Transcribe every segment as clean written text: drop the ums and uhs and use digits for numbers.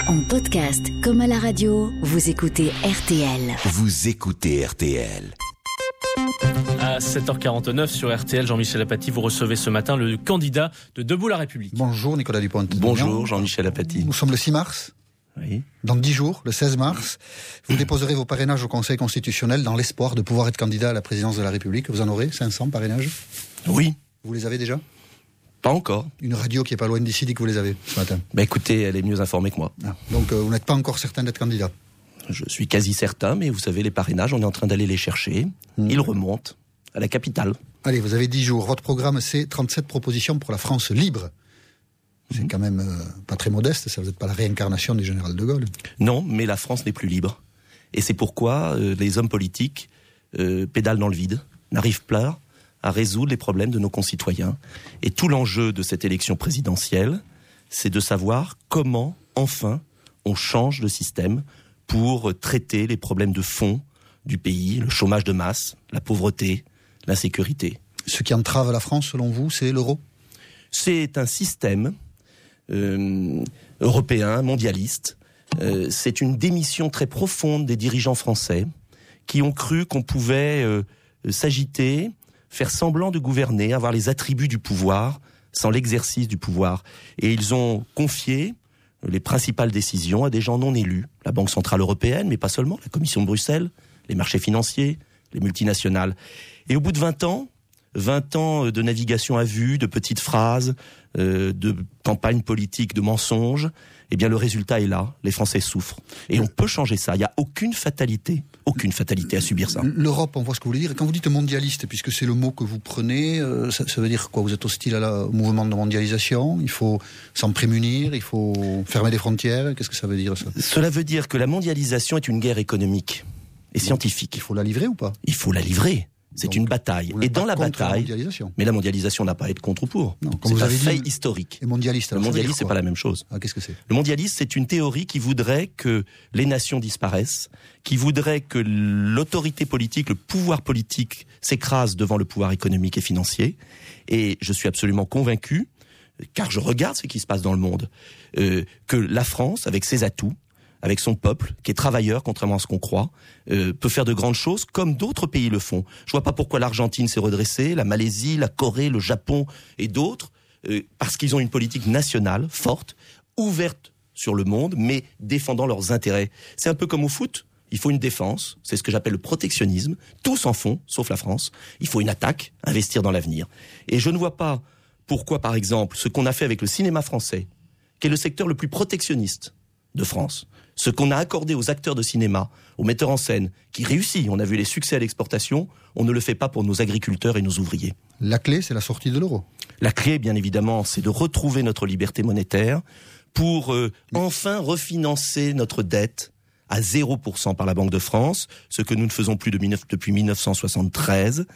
En podcast comme à la radio, vous écoutez RTL. Vous écoutez RTL. À 7h49 sur RTL, Jean-Michel Apathy, vous recevez ce matin le candidat de Debout la République. Bonjour Nicolas Dupont-Aignan. Bonjour Jean-Michel Apathy. Nous sommes le 6 mars. Oui. Dans 10 jours, le 16 mars, vous déposerez vos parrainages au Conseil constitutionnel dans l'espoir de pouvoir être candidat à la présidence de la République. Vous en aurez 500 parrainages ? Oui. Vous les avez déjà ? Pas encore. Une radio qui est pas loin d'ici dit que vous les avez ce matin. Écoutez, elle est mieux informée que moi. Ah. Donc vous n'êtes pas encore certain d'être candidat ? Je suis quasi certain, mais vous savez, les parrainages, on est en train d'aller les chercher. Ils remontent à la capitale. Allez, vous avez 10 jours. Votre programme, c'est 37 propositions pour la France libre. C'est quand même pas très modeste, ça. Vous n'êtes pas la réincarnation du général de Gaulle. Non, mais la France n'est plus libre. Et c'est pourquoi les hommes politiques pédalent dans le vide, n'arrivent pas à résoudre les problèmes de nos concitoyens. Et tout l'enjeu de cette élection présidentielle, c'est de savoir comment, enfin, on change de système pour traiter les problèmes de fond du pays, le chômage de masse, la pauvreté, l'insécurité. Ce qui entrave la France, selon vous, c'est l'euro ? C'est un système européen, mondialiste. C'est une démission très profonde des dirigeants français qui ont cru qu'on pouvait s'agiter, faire semblant de gouverner, avoir les attributs du pouvoir sans l'exercice du pouvoir. Et ils ont confié les principales décisions à des gens non élus. La Banque Centrale Européenne, mais pas seulement, la Commission de Bruxelles, les marchés financiers, les multinationales. Et au bout de 20 ans de navigation à vue, de petites phrases, de campagnes politiques, de mensonges, eh bien le résultat est là, les Français souffrent. Et on peut changer ça, il n'y a aucune fatalité à subir ça. L'Europe, on voit ce que vous voulez dire. Quand vous dites mondialiste, puisque c'est le mot que vous prenez, ça veut dire quoi ? Vous êtes hostile au mouvement de mondialisation ? Il faut s'en prémunir ? Il faut fermer les frontières ? Qu'est-ce que ça veut dire ça ? Cela veut dire que la mondialisation est une guerre économique et scientifique. Il faut la livrer ou pas ? Il faut la livrer. C'est donc une bataille. Et dans la bataille, mais la mondialisation n'a pas à être contre ou pour. Non, c'est un fait historique. Et mondialiste, le mondialiste, c'est pas la même chose. Ah, qu'est-ce que c'est ? Le mondialiste, c'est une théorie qui voudrait que les nations disparaissent, qui voudrait que l'autorité politique, le pouvoir politique s'écrase devant le pouvoir économique et financier. Et je suis absolument convaincu, car je regarde ce qui se passe dans le monde, que la France, avec ses atouts, avec son peuple, qui est travailleur, contrairement à ce qu'on croit, peut faire de grandes choses, comme d'autres pays le font. Je vois pas pourquoi l'Argentine s'est redressée, la Malaisie, la Corée, le Japon et d'autres, parce qu'ils ont une politique nationale forte, ouverte sur le monde, mais défendant leurs intérêts. C'est un peu comme au foot, il faut une défense, c'est ce que j'appelle le protectionnisme, tous en font, sauf la France. Il faut une attaque, investir dans l'avenir. Et je ne vois pas pourquoi, par exemple, ce qu'on a fait avec le cinéma français, qui est le secteur le plus protectionniste de France, ce qu'on a accordé aux acteurs de cinéma, aux metteurs en scène, qui réussit, on a vu les succès à l'exportation, on ne le fait pas pour nos agriculteurs et nos ouvriers. La clé, c'est la sortie de l'euro. La clé, bien évidemment, c'est de retrouver notre liberté monétaire pour enfin refinancer notre dette à 0% par la Banque de France, ce que nous ne faisons plus depuis 1973.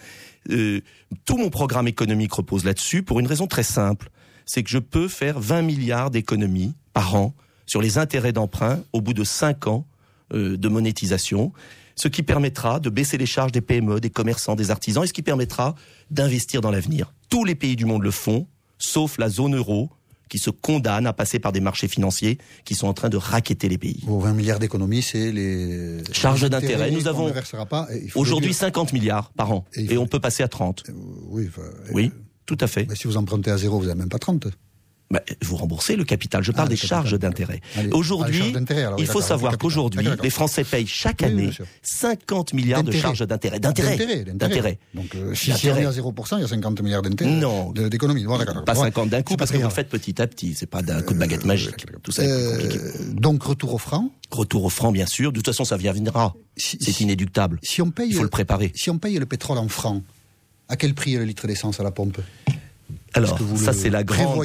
Tout mon programme économique repose là-dessus pour une raison très simple, c'est que je peux faire 20 milliards d'économies par an sur les intérêts d'emprunt au bout de 5 ans de monétisation, ce qui permettra de baisser les charges des PME, des commerçants, des artisans, et ce qui permettra d'investir dans l'avenir. Tous les pays du monde le font, sauf la zone euro, qui se condamne à passer par des marchés financiers qui sont en train de racketter les pays. Vos 20 milliards d'économies, c'est les charges d'intérêt. Nous avons aujourd'hui 50 milliards par an, et on peut passer à 30. Oui, tout à fait. Mais si vous empruntez à 0, vous n'avez même pas 30. Vous remboursez le capital. Je parle des charges d'intérêt. Aujourd'hui, il faut savoir qu'aujourd'hui, les Français payent chaque année 50 milliards de charges d'intérêt. D'intérêt. Donc, si on est à 0%, il y a 50 milliards d'intérêt. Non. D'économie. Bon, pas 50 d'un coup, parce que vous le faites petit à petit. C'est pas d'un coup de baguette magique. Tout ça est compliqué. Donc, retour au franc. Retour au franc, bien sûr. De toute façon, ça viendra. C'est inéluctable. Il faut le préparer. Si on paye le pétrole en francs, à quel prix le litre d'essence à la pompe ? Alors, ça c'est la grande,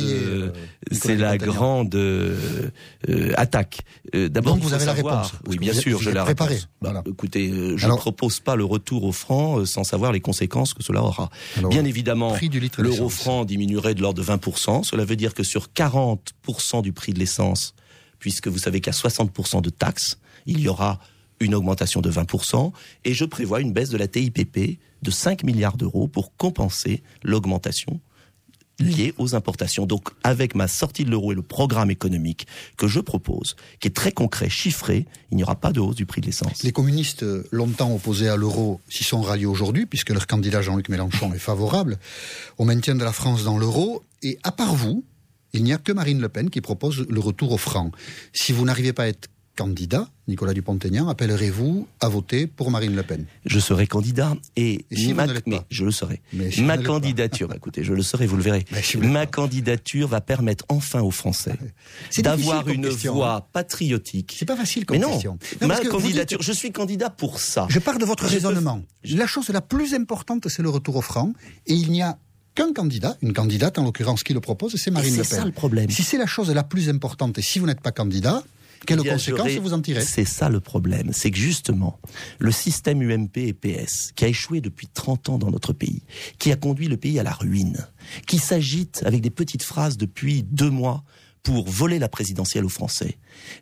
attaque. D'abord, donc vous avez la réponse. Oui, bien sûr, je l'ai préparée. Voilà. Écoutez, je ne propose pas le retour au franc sans savoir les conséquences que cela aura. Alors, bien évidemment, l'euro franc diminuerait de l'ordre de 20%. Cela veut dire que sur 40% du prix de l'essence, puisque vous savez qu'il y a 60% de taxes, il y aura une augmentation de 20%, et je prévois une baisse de la TIPP de 5 milliards d'euros pour compenser l'augmentation liées aux importations. Donc, avec ma sortie de l'euro et le programme économique que je propose, qui est très concret, chiffré, il n'y aura pas de hausse du prix de l'essence. Les communistes, longtemps opposés à l'euro, s'y sont ralliés aujourd'hui, puisque leur candidat Jean-Luc Mélenchon est favorable au maintien de la France dans l'euro. Et à part vous, il n'y a que Marine Le Pen qui propose le retour au franc. Si vous n'arrivez pas à être candidat, Nicolas Dupont-Aignan, appellerez-vous à voter pour Marine Le Pen? Je serai candidat et si vous ne l'êtes mais pas. je le serai. Si ma candidature, écoutez, je le serai, vous le verrez. Ma candidature va permettre enfin aux Français d'avoir une voix patriotique. C'est pas facile comme question. Non, ma candidature, je suis candidat pour ça. Je pars de votre raisonnement. La chose la plus importante, c'est le retour au franc, et il n'y a qu'un candidat, une candidate en l'occurrence qui le propose, c'est Marine Le Pen. C'est ça le problème. Si c'est la chose la plus importante, et si vous n'êtes pas candidat, quelles conséquences vous en tirez? C'est ça le problème, c'est que justement, le système UMP et PS, qui a échoué depuis 30 ans dans notre pays, qui a conduit le pays à la ruine, qui s'agite avec des petites phrases depuis 2 mois pour voler la présidentielle aux Français,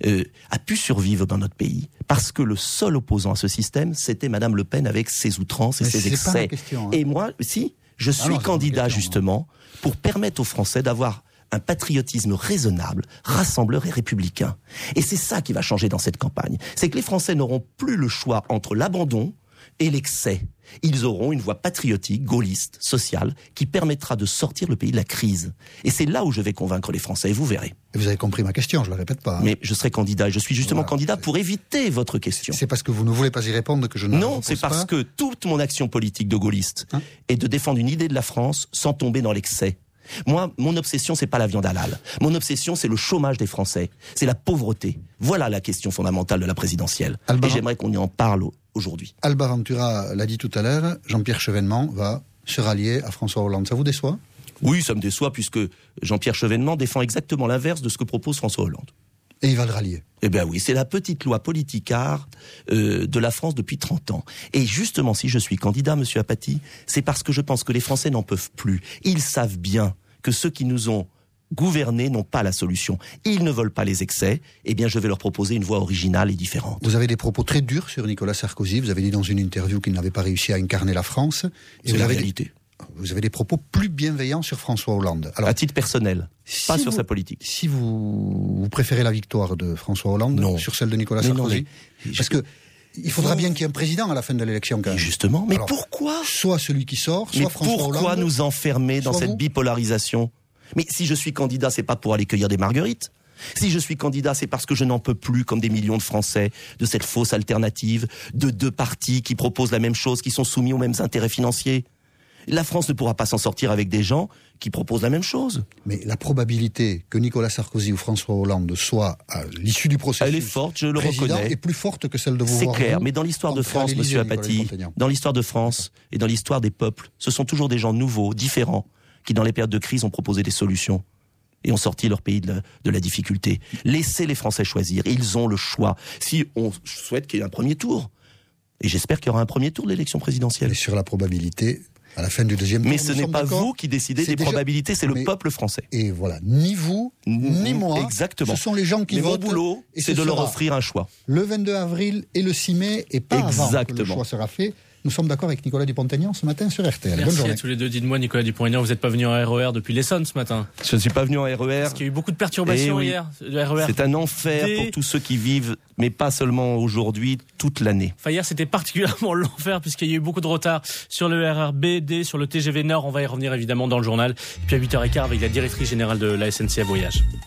a pu survivre dans notre pays, parce que le seul opposant à ce système, c'était Madame Le Pen avec ses outrances et ses excès. Pas la question, hein. Et moi, si, je suis candidat justement pour permettre aux Français d'avoir un patriotisme raisonnable, rassembleur et républicain. Et c'est ça qui va changer dans cette campagne. C'est que les Français n'auront plus le choix entre l'abandon et l'excès. Ils auront une voie patriotique, gaulliste, sociale, qui permettra de sortir le pays de la crise. Et c'est là où je vais convaincre les Français, et vous verrez. Et vous avez compris ma question, je ne la répète pas. Hein. Mais je serai candidat, et je suis justement candidat pour éviter votre question. C'est parce que vous ne voulez pas y répondre que je ne Non, c'est parce que toute mon action politique de gaulliste est de défendre une idée de la France sans tomber dans l'excès. Moi, mon obsession, c'est pas la viande halal. Mon obsession, c'est le chômage des Français. C'est la pauvreté. Voilà la question fondamentale de la présidentielle. Et j'aimerais qu'on y en parle aujourd'hui. Alba Ventura l'a dit tout à l'heure, Jean-Pierre Chevènement va se rallier à François Hollande. Ça vous déçoit? Oui, ça me déçoit puisque Jean-Pierre Chevènement défend exactement l'inverse de ce que propose François Hollande. Et il va le rallier. Eh bien oui, c'est la petite loi politicard de la France depuis 30 ans. Et justement, si je suis candidat, monsieur Apathy, c'est parce que je pense que les Français n'en peuvent plus. Ils savent bien que ceux qui nous ont gouvernés n'ont pas la solution. Ils ne veulent pas les excès. Eh bien, je vais leur proposer une voie originale et différente. Vous avez des propos très durs sur Nicolas Sarkozy. Vous avez dit dans une interview qu'il n'avait pas réussi à incarner la France. C'est la réalité. Vous avez des propos plus bienveillants sur François Hollande. Alors, à titre personnel, pas sur sa politique. Si vous préférez la victoire de François Hollande sur celle de Nicolas Sarkozy, parce que il faudra bien qu'il y ait un président à la fin de l'élection quand même. Justement, mais alors, pourquoi? Soit celui qui sort, soit François Hollande. Pourquoi nous enfermer dans cette bipolarisation? Mais si je suis candidat, c'est pas pour aller cueillir des marguerites. Si je suis candidat, c'est parce que je n'en peux plus, comme des millions de Français, de cette fausse alternative, de 2 partis qui proposent la même chose, qui sont soumis aux mêmes intérêts financiers. La France ne pourra pas s'en sortir avec des gens qui proposent la même chose. Mais la probabilité que Nicolas Sarkozy ou François Hollande soient à l'issue du processus, elle est forte, je le reconnais, est plus forte que celle de vos voix. C'est clair, mais dans l'histoire de France, monsieur Apathy, dans l'histoire de France et dans l'histoire des peuples, ce sont toujours des gens nouveaux, différents, qui dans les périodes de crise ont proposé des solutions et ont sorti leur pays de la difficulté. Laissez les Français choisir, ils ont le choix. Si on souhaite qu'il y ait un premier tour, et j'espère qu'il y aura un premier tour de l'élection présidentielle. Et sur la probabilité, à la fin du deuxième tour, mais ce n'est pas vous qui décidez des probabilités, c'est le peuple français. Et voilà, ni vous, ni moi. Exactement. Ce sont les gens qui votent. Mon boulot, c'est de leur offrir un choix. Le 22 avril et le 6 mai, et pas avant que le choix sera fait. Nous sommes d'accord avec Nicolas Dupont-Aignan ce matin sur RTL. Merci Bonne journée à tous les deux. Dites-moi, Nicolas Dupont-Aignan, vous n'êtes pas venu en RER depuis l'Essonne ce matin? Je ne suis pas venu en RER. Parce qu'il y a eu beaucoup de perturbations hier. Le RER c'est un enfer pour tous ceux qui vivent, mais pas seulement aujourd'hui, toute l'année. Enfin, hier, c'était particulièrement l'enfer puisqu'il y a eu beaucoup de retard sur le RER B, D, sur le TGV Nord. On va y revenir évidemment dans le journal. Et puis à 8h15 avec la directrice générale de la SNCF Voyage.